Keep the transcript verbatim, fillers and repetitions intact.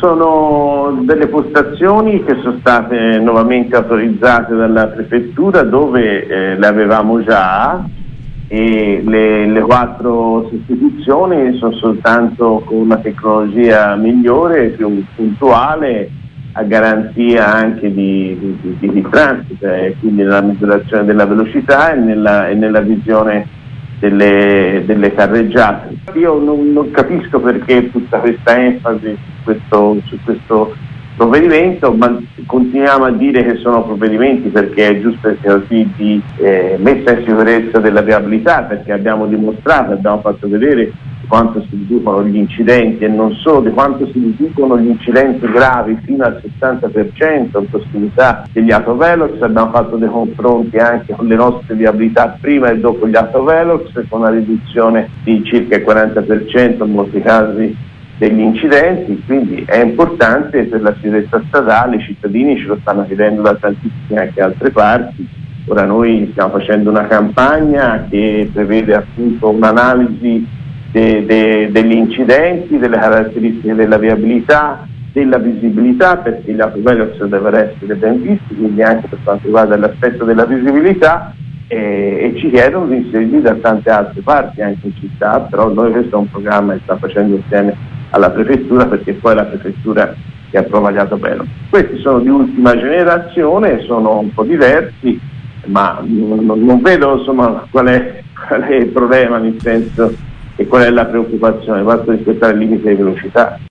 Sono delle postazioni che sono state nuovamente autorizzate dalla prefettura, dove eh, le avevamo già, e le, le quattro sostituzioni sono soltanto con una tecnologia migliore, più puntuale, a garanzia anche di, di, di, di transito, e quindi nella misurazione della velocità e nella, e nella visione delle, delle carreggiate. Io non, non capisco perché tutta questa enfasi su questo, su questo provvedimento, ma continuiamo a dire che sono provvedimenti perché è giusto che sia così, di eh, messa in sicurezza della viabilità, perché abbiamo dimostrato, abbiamo fatto vedere quanto si riducono gli incidenti, e non solo, di quanto si riducono gli incidenti gravi fino al sessanta per cento in prossimità degli autovelox. Abbiamo fatto dei confronti anche con le nostre viabilità prima e dopo gli autovelox, con una riduzione di circa il quaranta per cento in molti casi degli incidenti. Quindi è importante per la sicurezza stradale, i cittadini ce lo stanno chiedendo da tantissime anche altre parti. Ora noi stiamo facendo una campagna che prevede appunto un'analisi De, de, degli incidenti, delle caratteristiche della viabilità, della visibilità, perché gli autovelox devono essere ben visti, quindi anche per quanto riguarda l'aspetto della visibilità, e, e ci chiedono di inserirli da tante altre parti, anche in città, però noi questo è un programma che sta facendo insieme alla prefettura, perché poi è la prefettura che approva gli autovelox. Questi sono di ultima generazione, sono un po' diversi, ma non, non vedo insomma qual è, qual è il problema, nel senso, e qual è la preoccupazione? Basta rispettare il limite di velocità.